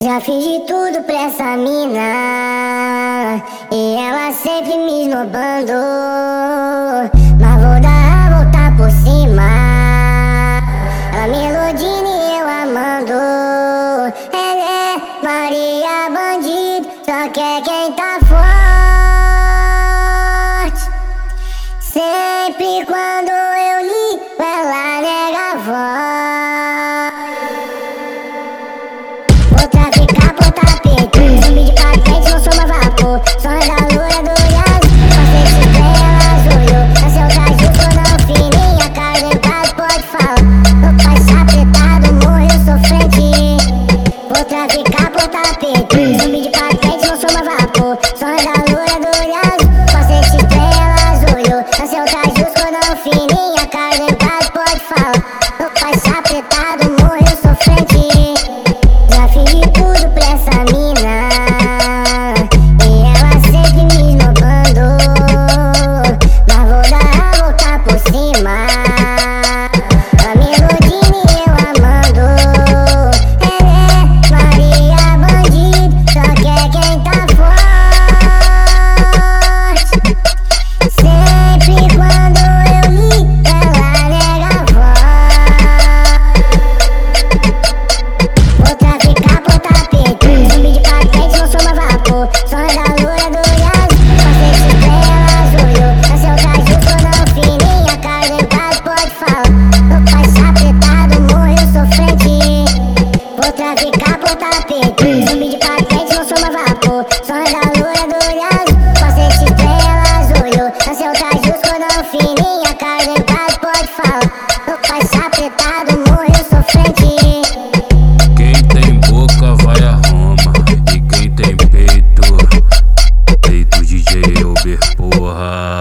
Já fiz de tudo pra essa mina e ela sempre me esnobando, mas vou dar a volta por cima. Ela me iludindo e eu amando. Ela é Maria bandido, só quer quem tá forte. Sempre quando eu ligo, ela nega a voz. Vou traficar por tapete, zumbi de patente, não sou uma vapor. Sonho da loura do Yas, passei de trem, ela olhou. Nasceu caju, cordão fininha, cara dentada, pode falar. Meu pai sapetado, morreu sofrente. Vou traficar por tapete, zumbi de patente, não sou uma vapor. Sonho da loura do Yas, passei de trem, ela olhou. Nasceu caju, cordão fininha, cara dentada, pode falar. Meu pai sapetado, morreu sofrente. Já fiz de tudo pra essa mina e ela sempre me esnobando, mas vou dar a volta por cima. Ela me iludindo e eu amando. Ela é Maria bandido, só quer quem tá forte. Sempre quando eu ligo, ela nega a voz. Vou traficar por tapete, zumbi de patente, não sou uma vapor. Sonho da loura do Yas, passei de trem, ela olhou. Nasceu caju, cordão fininha, cara dentada, pode falar. Meu pai sapetado, morreu sofrente. Vou traficar por tapete, zumbi de patente, não sou uma vapor. Sonho da loura do Yas, passei de trem, ela olhou. Nasceu caju, cordão fininha, cara dentada, pode falar. Meu pai sapetado, morreu sofrente. Quem tem boca vai a Roma, e quem tem peito, peito DJ Uber, porra.